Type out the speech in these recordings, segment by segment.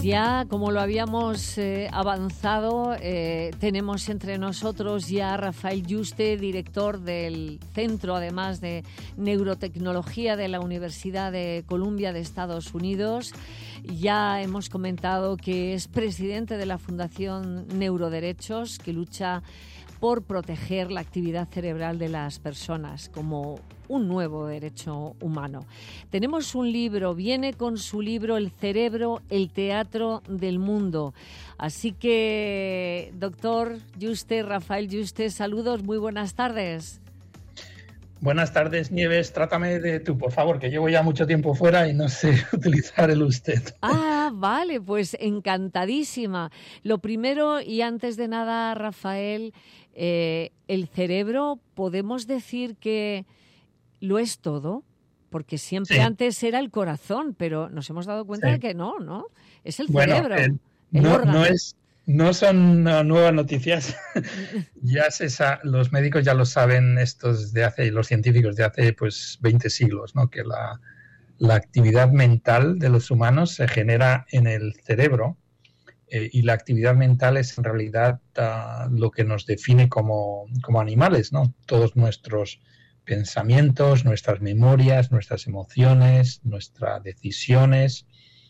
Pues ya, como lo habíamos avanzado, tenemos entre nosotros ya a Rafael Yuste, director del Centro, además de Neurotecnología de la Universidad de Columbia de Estados Unidos. Ya hemos comentado que es presidente de la Fundación Neuroderechos, que lucha por proteger la actividad cerebral de las personas como un nuevo derecho humano. Tenemos un libro, viene con su libro El cerebro, el teatro del mundo. Así que, doctor Yuste, Rafael Yuste, saludos, muy buenas tardes. Buenas tardes, Nieves. Trátame de tú, por favor, que llevo ya mucho tiempo fuera y no sé utilizar el usted. Ah, vale, pues encantadísima. Lo primero y antes de nada, Rafael, el cerebro, ¿podemos decir que lo es todo? Porque siempre antes era el corazón, pero nos hemos dado cuenta de que no, ¿no? Es el cerebro, el órgano. No son nuevas noticias. Los médicos ya lo saben, los científicos de hace 20 siglos, ¿no? Que la actividad mental de los humanos se genera en el cerebro, y la actividad mental es en realidad lo que nos define como animales, ¿no? Todos nuestros pensamientos, nuestras memorias, nuestras emociones, nuestras decisiones,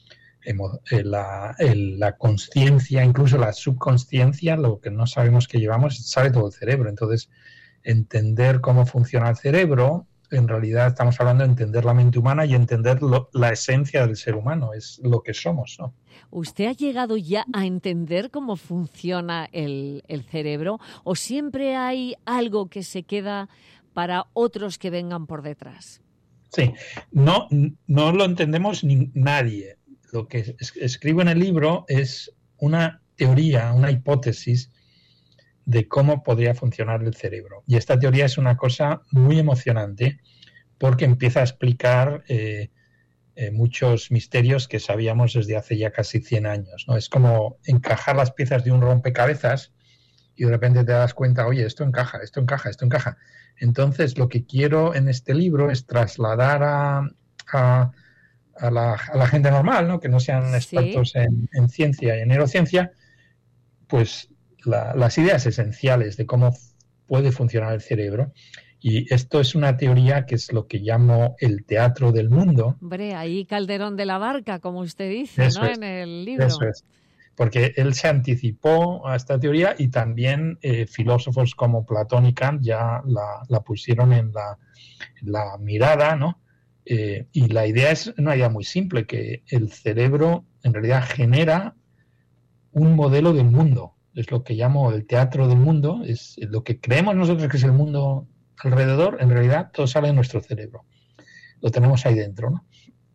la consciencia, incluso la subconsciencia, lo que no sabemos que llevamos, sabe todo el cerebro. Entonces, entender cómo funciona el cerebro, en realidad estamos hablando de entender la mente humana y entender la esencia del ser humano, es lo que somos, ¿no? ¿Usted ha llegado ya a entender cómo funciona el cerebro o siempre hay algo que se queda para otros que vengan por detrás? Sí, no lo entendemos nadie. Lo que escribo en el libro es una teoría, una hipótesis de cómo podría funcionar el cerebro. Y esta teoría es una cosa muy emocionante porque empieza a explicar muchos misterios que sabíamos desde hace ya casi 100 años, ¿no? Es como encajar las piezas de un rompecabezas y de repente te das cuenta, oye, esto encaja, esto encaja, esto encaja. Entonces, lo que quiero en este libro es trasladar a la gente normal, ¿no? Que no sean expertos en ciencia y en neurociencia, pues las ideas esenciales de cómo puede funcionar el cerebro. Y esto es una teoría que es lo que llamo el teatro del mundo. Hombre, ahí Calderón de la Barca, como usted dice, ¿no? En el libro. Eso es. Porque él se anticipó a esta teoría y también filósofos como Platón y Kant ya la pusieron en la mirada, ¿no? Y la idea es una idea muy simple, que el cerebro en realidad genera un modelo del mundo. Es lo que llamo el teatro del mundo, es lo que creemos nosotros que es el mundo alrededor, en realidad todo sale de nuestro cerebro. Lo tenemos ahí dentro, ¿no?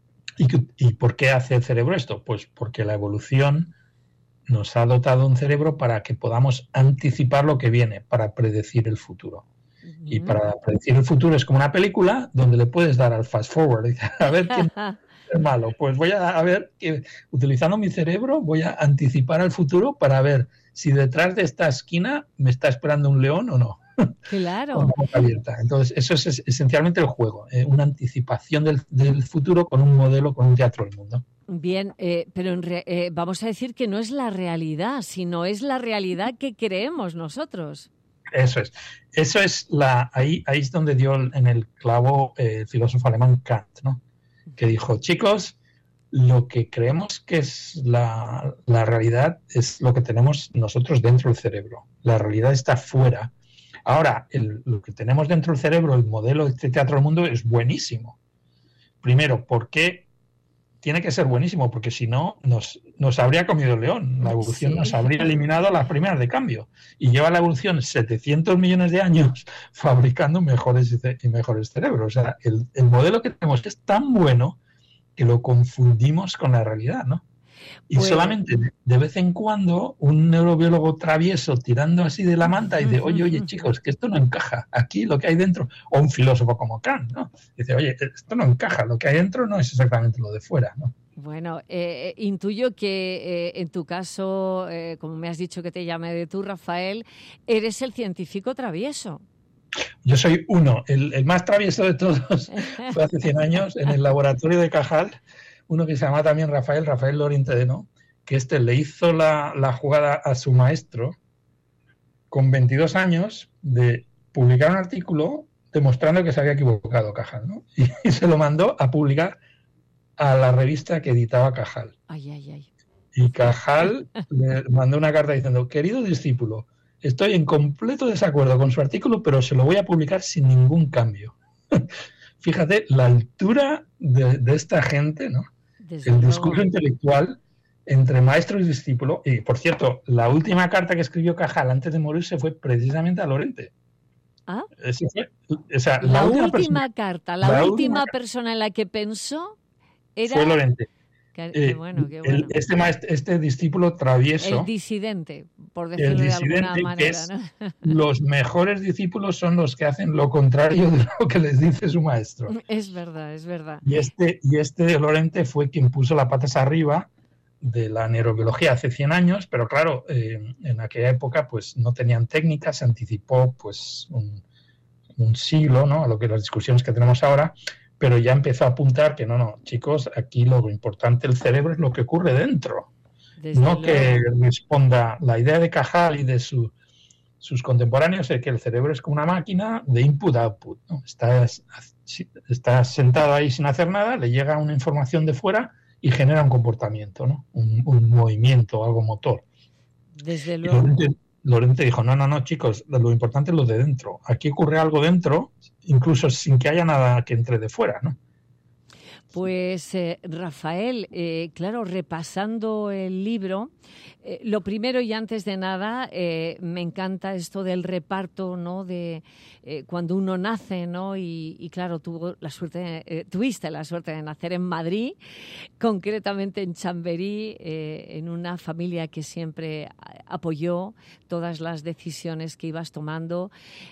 ¿Y por qué hace el cerebro esto? Pues porque la evolución nos ha dotado un cerebro para que podamos anticipar lo que viene, para predecir el futuro. Y para predecir el futuro es como una película donde le puedes dar al fast forward. A ver quién es malo. Pues voy a ver que utilizando mi cerebro voy a anticipar al futuro para ver si detrás de esta esquina me está esperando un león o no. Claro. Con la boca abierta. Entonces, eso es esencialmente el juego, una anticipación del futuro con un modelo, con un teatro del mundo. Bien, pero vamos a decir que no es la realidad, sino es la realidad que creemos nosotros. Eso es ahí es donde dio en el clavo el filósofo alemán Kant, ¿no? Que dijo, chicos, lo que creemos que es la realidad es lo que tenemos nosotros dentro del cerebro. La realidad está fuera. Ahora, lo que tenemos dentro del cerebro, el modelo de este teatro del mundo es buenísimo. Primero, ¿por qué tiene que ser buenísimo? Porque si no, nos habría comido el león. La evolución nos habría eliminado a las primeras de cambio. Y lleva la evolución 700 millones de años fabricando mejores y mejores cerebros. O sea, el modelo que tenemos es tan bueno que lo confundimos con la realidad, ¿no? Y solamente de vez en cuando un neurobiólogo travieso tirando así de la manta dice, oye, chicos, que esto no encaja aquí lo que hay dentro. O un filósofo como Kant, ¿no? Dice, oye, esto no encaja, lo que hay dentro no es exactamente lo de fuera, ¿no? Bueno, intuyo que en tu caso, como me has dicho que te llame de tú, Rafael, eres el científico travieso. Yo soy uno, el más travieso de todos. Fue hace 100 años en el laboratorio de Cajal, uno que se llama también Rafael Lorintedeno, que le hizo la jugada a su maestro con 22 años de publicar un artículo demostrando que se había equivocado Cajal, ¿no? Y se lo mandó a publicar a la revista que editaba Cajal. Ay, ay, ay. Y Cajal le mandó una carta diciendo: querido discípulo, estoy en completo desacuerdo con su artículo, pero se lo voy a publicar sin ningún cambio. Fíjate la altura de esta gente, ¿no? Desde el luego. discurso intelectual entre maestro y discípulo. Y, por cierto, la última carta que escribió Cajal antes de morirse fue precisamente a Lorente. ¿Ah? O sea, la última persona en la que pensó era... fue Lorente. Qué bueno. Este discípulo travieso. El disidente, por decirlo de alguna manera. ¿No? Los mejores discípulos son los que hacen lo contrario de lo que les dice su maestro. Es verdad, es verdad. Y este Lorente fue quien puso las patas arriba de la neurobiología hace 100 años, pero claro, en aquella época pues no tenían técnica, se anticipó pues un siglo, ¿no?, a lo que las discusiones que tenemos ahora. Pero ya empezó a apuntar que no, chicos, aquí lo importante del cerebro es lo que ocurre dentro. Desde no luego. Que responda. La idea de Cajal y de sus contemporáneos es que el cerebro es como una máquina de input-output, ¿no? Está sentado ahí sin hacer nada, le llega una información de fuera y genera un comportamiento, ¿no? Un movimiento, algo motor. Desde luego. Lorente dijo, no, chicos, lo importante es lo de dentro. Aquí ocurre algo dentro, incluso sin que haya nada que entre de fuera, ¿no? Pues Rafael, claro, repasando el libro, lo primero y antes de nada, me encanta esto del reparto, ¿no?, de cuando uno nace, ¿no? Y claro, tuviste la suerte de nacer en Madrid, concretamente en Chamberí, en una familia que siempre apoyó todas las decisiones que ibas tomando.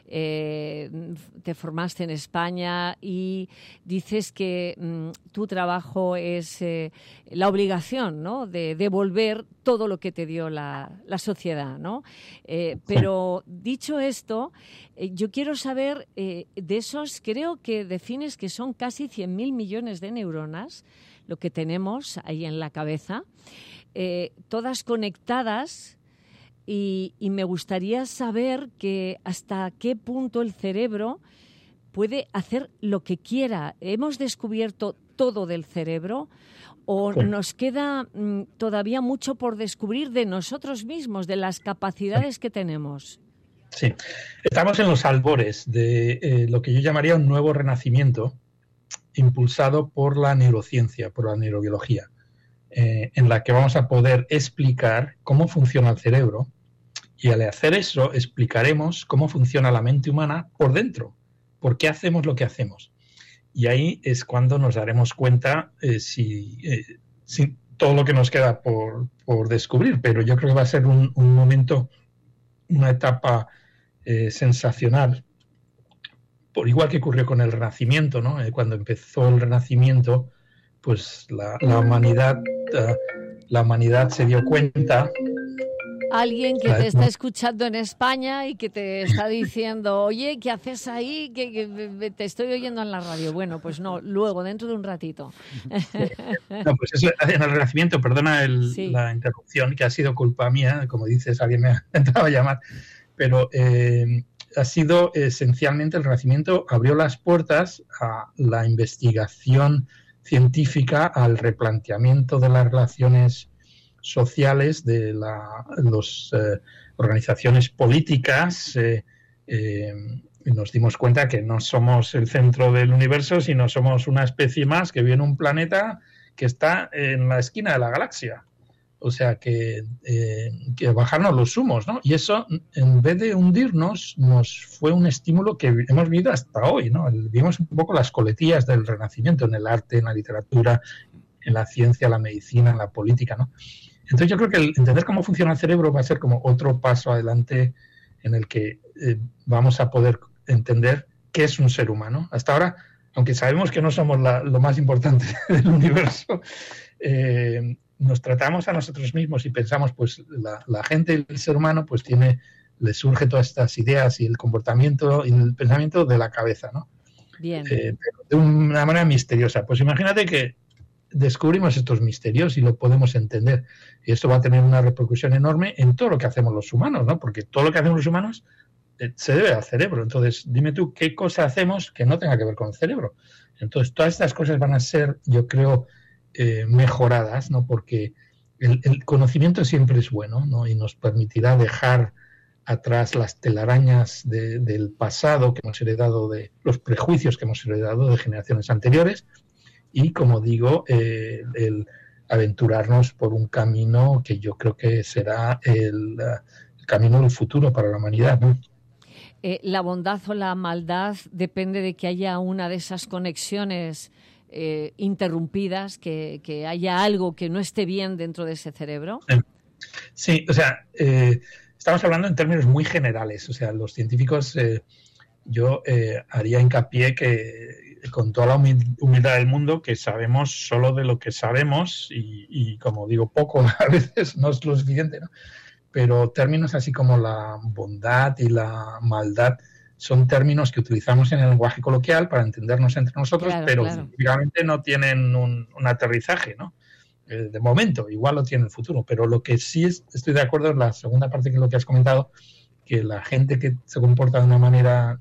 Te formaste en España y dices que tu trabajo es la obligación, ¿no?, de devolver todo lo que te dio la sociedad, ¿no? Pero dicho esto, yo quiero saber de esos, creo que defines que son casi 100.000 millones de neuronas, lo que tenemos ahí en la cabeza, todas conectadas, y me gustaría saber que hasta qué punto el cerebro puede hacer lo que quiera. ¿Hemos descubierto todo del cerebro o nos queda todavía mucho por descubrir de nosotros mismos, de las capacidades que tenemos? Sí, estamos en los albores de lo que yo llamaría un nuevo renacimiento impulsado por la neurociencia, por la neurobiología, en la que vamos a poder explicar cómo funciona el cerebro y al hacer eso explicaremos cómo funciona la mente humana por dentro, por qué hacemos lo que hacemos. Y ahí es cuando nos daremos cuenta si todo lo que nos queda por descubrir, pero yo creo que va a ser un momento, una etapa sensacional, por igual que ocurrió con el Renacimiento, ¿no? Cuando empezó el Renacimiento, pues la humanidad se dio cuenta. Alguien que te está escuchando en España y que te está diciendo, oye, ¿qué haces ahí? Que te estoy oyendo en la radio. Bueno, pues no, luego, dentro de un ratito. No, pues eso, en el Renacimiento, perdona la interrupción, que ha sido culpa mía, como dices, alguien me ha intentado llamar, pero ha sido esencialmente el Renacimiento abrió las puertas a la investigación científica, al replanteamiento de las relaciones sociales, de las organizaciones políticas, y nos dimos cuenta que no somos el centro del universo, sino somos una especie más que vive en un planeta que está en la esquina de la galaxia. O sea, que bajarnos los humos, ¿no? Y eso, en vez de hundirnos, nos fue un estímulo que hemos vivido hasta hoy, ¿no? Vimos un poco las coletillas del Renacimiento en el arte, en la literatura, en la ciencia, la medicina, en la política, ¿no? Entonces yo creo que el entender cómo funciona el cerebro va a ser como otro paso adelante en el que vamos a poder entender qué es un ser humano. Hasta ahora, aunque sabemos que no somos lo más importante del universo, nos tratamos a nosotros mismos y pensamos, pues la gente, el ser humano, pues le surge todas estas ideas y el comportamiento y el pensamiento de la cabeza, ¿no? Bien. Pero de una manera misteriosa. Pues imagínate que descubrimos estos misterios y lo podemos entender. Y esto va a tener una repercusión enorme en todo lo que hacemos los humanos, ¿no? Porque todo lo que hacemos los humanos se debe al cerebro. Entonces, dime tú, ¿qué cosa hacemos que no tenga que ver con el cerebro? Entonces, todas estas cosas van a ser, yo creo, mejoradas, ¿no? Porque el conocimiento siempre es bueno, ¿no? Y nos permitirá dejar atrás las telarañas del pasado que hemos heredado, de los prejuicios que hemos heredado de generaciones anteriores y, como digo, el aventurarnos por un camino que yo creo que será el camino del futuro para la humanidad, ¿no? La bondad o la maldad depende de que haya una de esas conexiones interrumpidas, que haya algo que no esté bien dentro de ese cerebro. Sí, o sea, estamos hablando en términos muy generales. O sea, los científicos, yo haría hincapié que con toda la humildad del mundo, que sabemos solo de lo que sabemos y como digo, poco a veces no es lo suficiente, ¿no? Pero términos así como la bondad y la maldad son términos que utilizamos en el lenguaje coloquial para entendernos entre nosotros, claro, pero claro, científicamente no tienen un aterrizaje, ¿no? De momento, igual lo tiene en el futuro, pero lo que sí estoy de acuerdo en la segunda parte, que es lo que has comentado, que la gente que se comporta de una manera,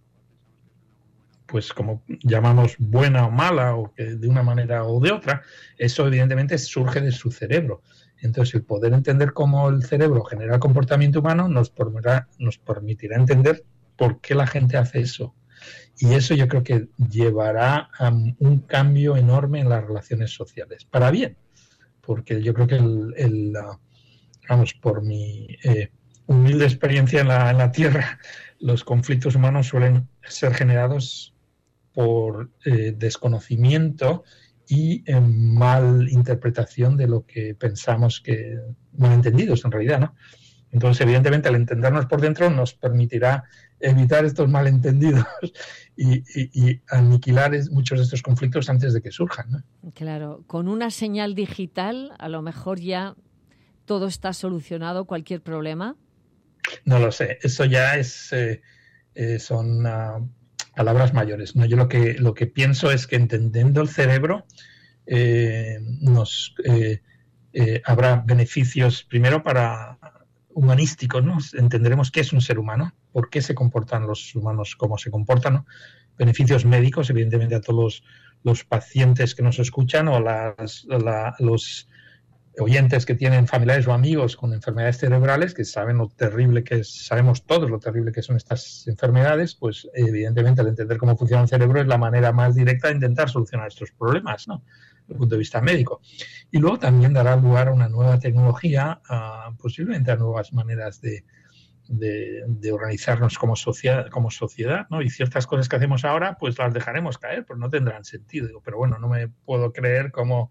pues como llamamos buena o mala, o que de una manera o de otra, eso evidentemente surge de su cerebro. Entonces, el poder entender cómo el cerebro genera el comportamiento humano nos permitirá entender por qué la gente hace eso. Y eso yo creo que llevará a un cambio enorme en las relaciones sociales, para bien, porque yo creo que vamos, por mi humilde experiencia en la Tierra, los conflictos humanos suelen ser generados por desconocimiento y mal interpretación de lo que pensamos, que malentendidos en realidad, ¿no? Entonces, evidentemente, al entendernos por dentro nos permitirá evitar estos malentendidos y aniquilar muchos de estos conflictos antes de que surjan, ¿no? Claro, con una señal digital a lo mejor ya todo está solucionado, cualquier problema. No lo sé, eso ya son palabras mayores, ¿no? Yo lo que pienso es que entendiendo el cerebro habrá beneficios primero para humanísticos, ¿no? Entenderemos qué es un ser humano, por qué se comportan los humanos como se comportan, ¿no? Beneficios médicos, evidentemente, a todos los pacientes que nos escuchan o los oyentes que tienen familiares o amigos con enfermedades cerebrales, que saben lo terrible que es, sabemos todos lo terrible que son estas enfermedades, pues evidentemente al entender cómo funciona el cerebro es la manera más directa de intentar solucionar estos problemas, ¿no? Desde el punto de vista médico. Y luego también dará lugar a una nueva tecnología, posiblemente a nuevas maneras de organizarnos como sociedad, ¿no? Y ciertas cosas que hacemos ahora, pues las dejaremos caer, pues no tendrán sentido. Pero bueno, no me puedo creer cómo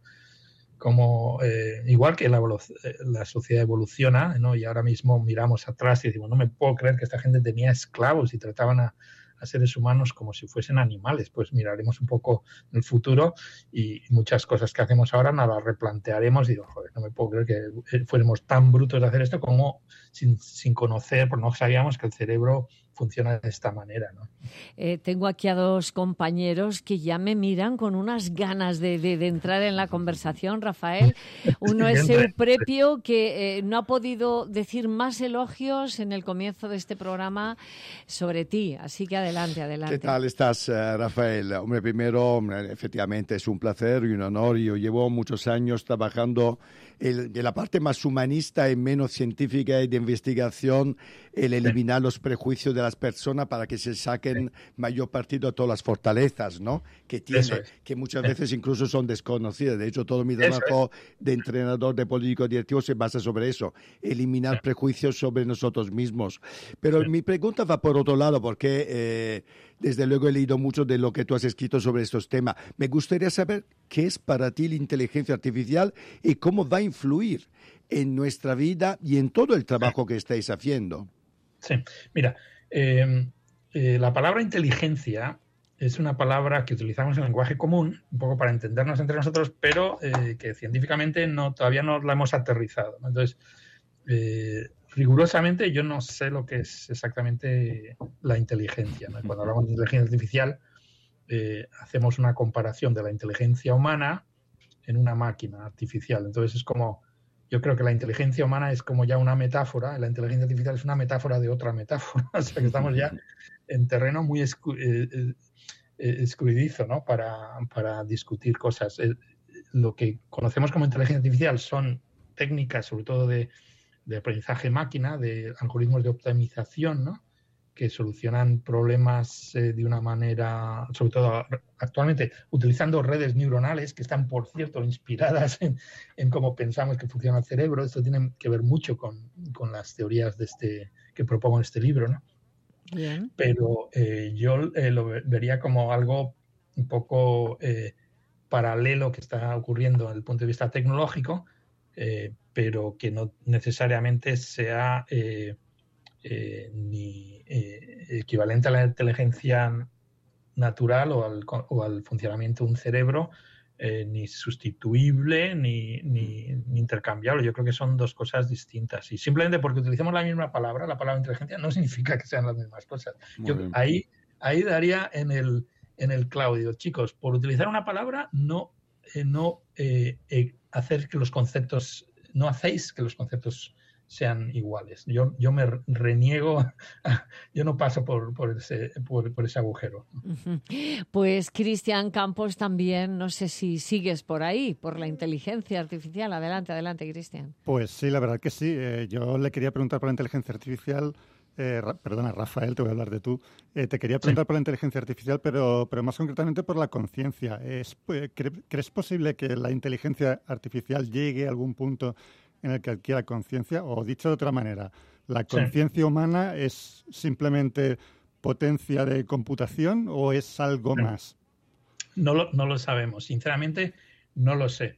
igual que la sociedad evoluciona, ¿no? Y ahora mismo miramos atrás y decimos, no me puedo creer que esta gente tenía esclavos y trataban a seres humanos como si fuesen animales. Pues miraremos un poco en el futuro y muchas cosas que hacemos ahora nos las replantearemos y digo, joder, no me puedo creer que fuéramos tan brutos de hacer esto como sin conocer, porque no sabíamos que el cerebro funciona de esta manera, ¿no? Tengo aquí a dos compañeros que ya me miran con unas ganas de entrar en la conversación, Rafael. Uno es Euprepio, que no ha podido decir más elogios en el comienzo de este programa sobre ti, así que adelante. ¿Qué tal estás, Rafael? Hombre, primero, efectivamente es un placer y un honor. Yo llevo muchos años trabajando de la parte más humanista y menos científica y de investigación, el eliminar los prejuicios de las personas para que se saquen mayor partido de todas las fortalezas, ¿no?, que tiene, que muchas veces incluso son desconocidas. De hecho, todo mi trabajo de entrenador, de político directivo se basa sobre eso, eliminar prejuicios sobre nosotros mismos. Pero mi pregunta va por otro lado, porque desde luego he leído mucho de lo que tú has escrito sobre estos temas. Me gustaría saber qué es para ti la inteligencia artificial y cómo va a influir en nuestra vida y en todo el trabajo que estáis haciendo. Sí, mira, la palabra inteligencia es una palabra que utilizamos en el lenguaje común, un poco para entendernos entre nosotros, pero que científicamente todavía no la hemos aterrizado, ¿no? Entonces, rigurosamente yo no sé lo que es exactamente la inteligencia, ¿no? Cuando hablamos de inteligencia artificial, hacemos una comparación de la inteligencia humana en una máquina artificial. Entonces es como, yo creo que la inteligencia humana es como ya una metáfora, la inteligencia artificial es una metáfora de otra metáfora, o sea que estamos ya en terreno muy escurridizo, ¿no? Para discutir cosas. Lo que conocemos como inteligencia artificial son técnicas, sobre todo de aprendizaje máquina, de algoritmos de optimización, ¿no? Que solucionan problemas de una manera, sobre todo actualmente, utilizando redes neuronales que están, por cierto, inspiradas en cómo pensamos que funciona el cerebro. Esto tiene que ver mucho con las teorías que propongo en este libro, ¿no? Bien. Pero yo lo vería como algo un poco paralelo que está ocurriendo desde el punto de vista tecnológico, pero que no necesariamente sea ni equivalente a la inteligencia natural o al funcionamiento de un cerebro, ni sustituible ni intercambiable. Yo creo que son dos cosas distintas. Y simplemente porque utilicemos la misma palabra, la palabra inteligencia, no significa que sean las mismas cosas. Yo ahí daría en el clavo. Digo, chicos, por utilizar una palabra hacer que los conceptos, no hacéis que los conceptos sean iguales. Yo me reniego, yo no paso por ese agujero. Pues Cristian Campos también, no sé si sigues por ahí, por la inteligencia artificial. Adelante, Cristian. Pues sí, la verdad que sí. Yo le quería preguntar por la inteligencia artificial. Perdona, Rafael, te voy a hablar de tú. Te quería preguntar por la inteligencia artificial, pero más concretamente por la conciencia. ¿Crees posible que la inteligencia artificial llegue a algún punto en el que adquiera conciencia? O dicho de otra manera, ¿la conciencia humana es simplemente potencia de computación o es algo más? No lo sabemos. Sinceramente, no lo sé.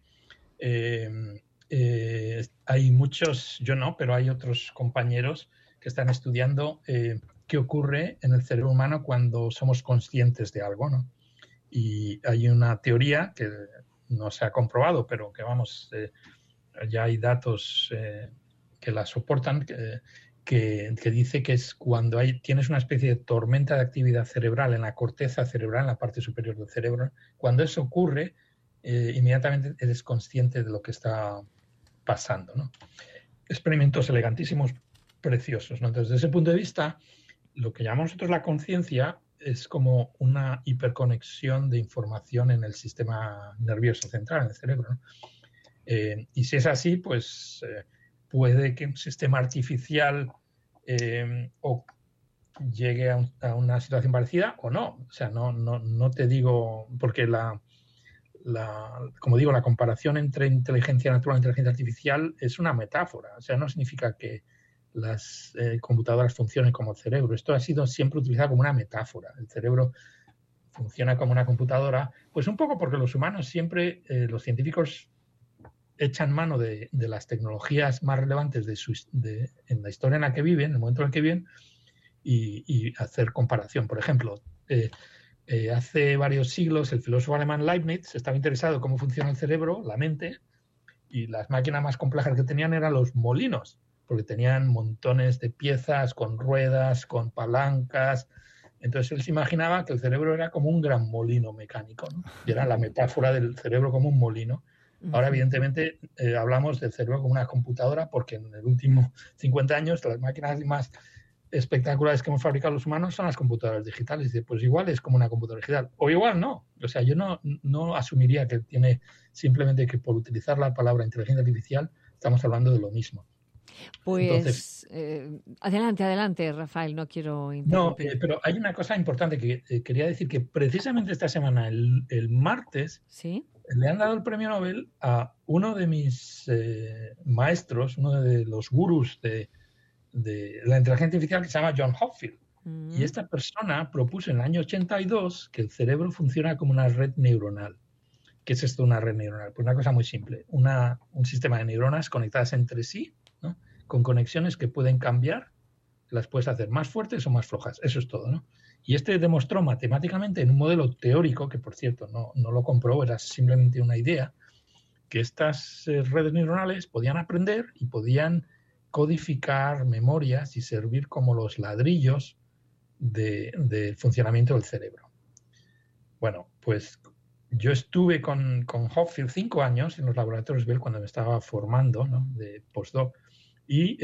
Hay muchos, yo no, pero hay otros compañeros que están estudiando qué ocurre en el cerebro humano cuando somos conscientes de algo, ¿no? Y hay una teoría que no se ha comprobado, pero que ya hay datos que la soportan, que dice que es cuando tienes una especie de tormenta de actividad cerebral en la corteza cerebral, en la parte superior del cerebro. Cuando eso ocurre, inmediatamente eres consciente de lo que está pasando, ¿no? Experimentos elegantísimos, preciosos, ¿no? Entonces, desde ese punto de vista, lo que llamamos nosotros la conciencia es como una hiperconexión de información en el sistema nervioso central, en el cerebro, ¿no? Y si es así, pues puede que un sistema artificial llegue a una situación parecida o no. O sea, no te digo, porque como digo, la comparación entre inteligencia natural e inteligencia artificial es una metáfora. O sea, no significa que las computadoras funcionen como el cerebro. Esto ha sido siempre utilizado como una metáfora. El cerebro funciona como una computadora, pues un poco porque los humanos siempre, los científicos echan mano de las tecnologías más relevantes en la historia en la que viven, en el momento en el que viven, y hacer comparación. Por ejemplo, hace varios siglos el filósofo alemán Leibniz estaba interesado en cómo funciona el cerebro, la mente, y las máquinas más complejas que tenían eran los molinos, porque tenían montones de piezas con ruedas, con palancas. Entonces él se imaginaba que el cerebro era como un gran molino mecánico, ¿no? Y era la metáfora del cerebro como un molino. Ahora, evidentemente, hablamos del cerebro como una computadora porque en el último 50 años las máquinas más espectaculares que hemos fabricado los humanos son las computadoras digitales. Y pues igual es como una computadora digital. O igual no. O sea, yo no asumiría que tiene simplemente que por utilizar la palabra inteligencia artificial estamos hablando de lo mismo. Pues adelante, Rafael, no quiero interrumpir. No, pero hay una cosa importante que quería decir, que precisamente esta semana, el martes, ¿sí?, le han dado el premio Nobel a uno de mis maestros, uno de los gurús de la inteligencia artificial, que se llama John Hopfield. Y esta persona propuso en el año 82 que el cerebro funciona como una red neuronal. ¿Qué es esto, una red neuronal? Pues una cosa muy simple. Un sistema de neuronas conectadas entre sí, ¿no?, con conexiones que pueden cambiar, las puedes hacer más fuertes o más flojas. Eso es todo, ¿no? Y demostró matemáticamente en un modelo teórico, que por cierto no lo comprobó, era simplemente una idea, que estas redes neuronales podían aprender y podían codificar memorias y servir como los ladrillos del funcionamiento del cerebro. Bueno, pues yo estuve con Hopfield 5 años en los laboratorios Bell cuando me estaba formando, ¿no? De postdoc, y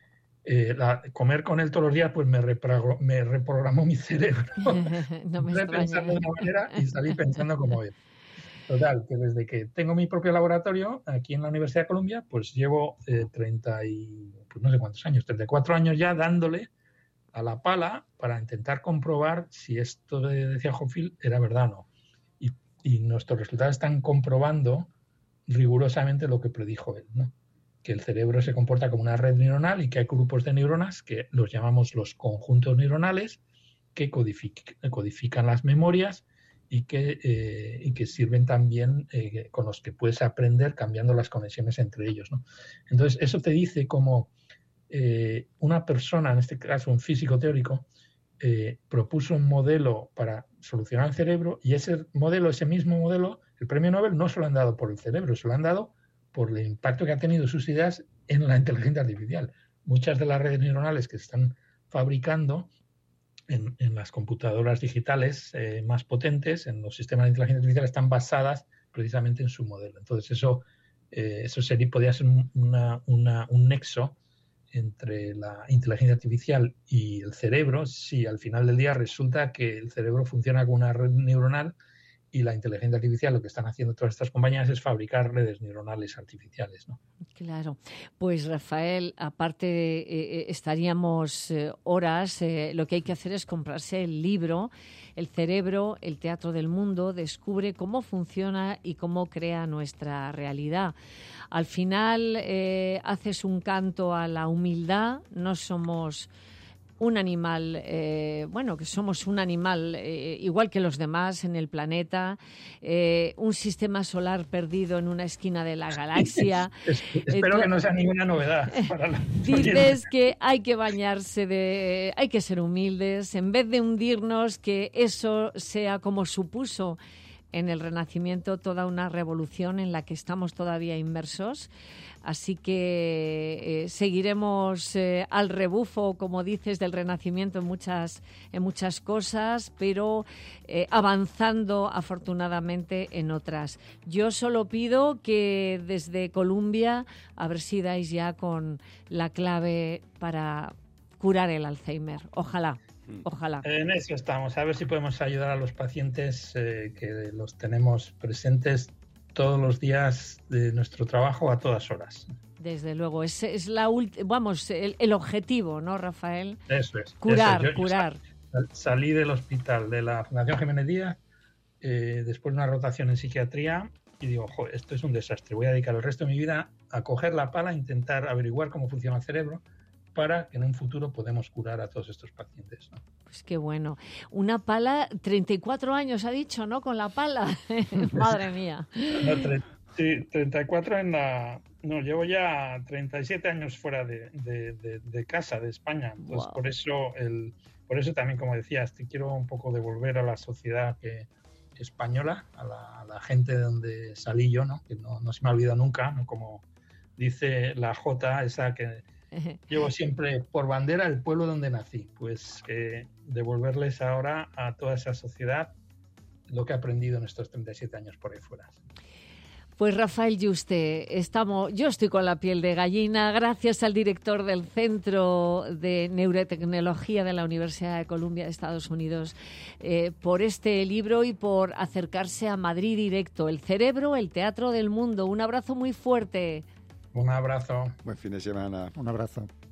comer con él todos los días pues me reprogramó mi cerebro. No me Entré pensando de una manera y salí pensando como él. Total, que desde que tengo mi propio laboratorio aquí en la Universidad de Columbia, pues llevo 30 y pues no sé cuántos años, 34 años ya dándole a la pala para intentar comprobar si esto decía Hopfield era verdad o no. Y nuestros resultados están comprobando rigurosamente lo que predijo él, ¿no? Que el cerebro se comporta como una red neuronal y que hay grupos de neuronas que los llamamos los conjuntos neuronales que codifican las memorias y que sirven también con los que puedes aprender cambiando las conexiones entre ellos, ¿no? Entonces, eso te dice cómo una persona, en este caso un físico teórico, propuso un modelo para solucionar el cerebro y ese mismo modelo, el premio Nobel no se lo han dado por el cerebro, se lo han dado por el impacto que han tenido sus ideas en la inteligencia artificial. Muchas de las redes neuronales que se están fabricando en las computadoras digitales más potentes, en los sistemas de inteligencia artificial, están basadas precisamente en su modelo. Entonces eso podría ser un nexo entre la inteligencia artificial y el cerebro si al final del día resulta que el cerebro funciona como una red neuronal y la inteligencia artificial, lo que están haciendo todas estas compañías es fabricar redes neuronales artificiales, ¿no? Claro. Pues Rafael, aparte estaríamos horas, lo que hay que hacer es comprarse el libro, El cerebro, el teatro del mundo, descubre cómo funciona y cómo crea nuestra realidad. Al final haces un canto a la humildad, no somos un animal, que somos un animal igual que los demás en el planeta, un sistema solar perdido en una esquina de la galaxia. Espero que no sea ninguna novedad para los dices que hay que bañarse hay que ser humildes, en vez de hundirnos, que eso sea como supuso en el Renacimiento toda una revolución en la que estamos todavía inmersos. Así que seguiremos al rebufo, como dices, del Renacimiento en muchas cosas, pero avanzando afortunadamente en otras. Yo solo pido que desde Columbia, a ver si dais ya con la clave para curar el Alzheimer. Ojalá. Ojalá. En eso estamos, a ver si podemos ayudar a los pacientes que los tenemos presentes todos los días de nuestro trabajo a todas horas. Desde luego, es el objetivo, ¿no, Rafael? Eso es. Curar. Salí del hospital de la Fundación Jiménez Díaz después de una rotación en psiquiatría y digo, esto es un desastre, voy a dedicar el resto de mi vida a coger la pala, a intentar averiguar cómo funciona el cerebro para que en un futuro podamos curar a todos estos pacientes, ¿no? Pues qué bueno. Una pala, 34 años ha dicho, ¿no? Con la pala. Madre mía. Sí, 34 llevo ya 37 años fuera de casa, de España. Entonces, wow. Por eso también, como decías, te quiero un poco devolver a la sociedad española, a la gente de donde salí yo, ¿no? Que no se me ha olvidado nunca, ¿no? Como dice la Jota, esa que llevo siempre por bandera el pueblo donde nací, pues devolverles ahora a toda esa sociedad lo que he aprendido en estos 37 años por ahí fuera. Pues Rafael Yuste, yo estoy con la piel de gallina, gracias al director del Centro de Neurotecnología de la Universidad de Columbia de Estados Unidos por este libro y por acercarse a Madrid Directo, El cerebro, el teatro del mundo. Un abrazo muy fuerte. Un abrazo. Buen fin de semana. Un abrazo.